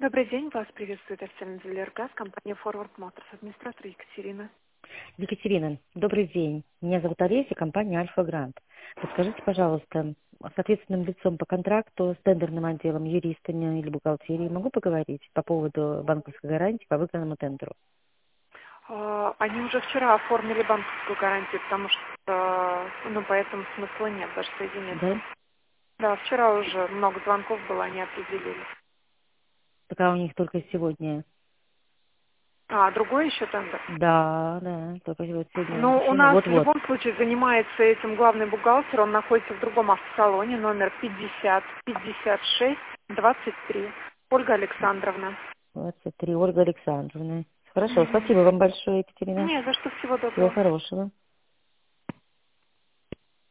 Добрый день, вас приветствует официальный дилер ГАЗ, компания Forward Motors, администратор Екатерина. Екатерина, добрый день. Меня зовут Олеся, компания Альфа Грант. Подскажите, пожалуйста, с ответственным лицом по контракту, с тендерным отделом, юристами или бухгалтерией могу поговорить по поводу банковской гарантии по выигранному тендеру? Они уже вчера оформили банковскую гарантию, потому что, поэтому смысла нет даже соединяться. Да? Да, вчера уже много звонков было, они определили. Пока у них только сегодня. Другой еще тендер? Да, только вот сегодня Ну, у мужчина. нас в Вот-вот. любом случае занимается этим главный бухгалтер, он находится в другом автосалоне, номер 50-56-23. Ольга Александровна. 23. Ольга Александровна. Хорошо, Мгм. спасибо вам большое, Екатерина. Не, за что, всего Всего доброго. хорошего.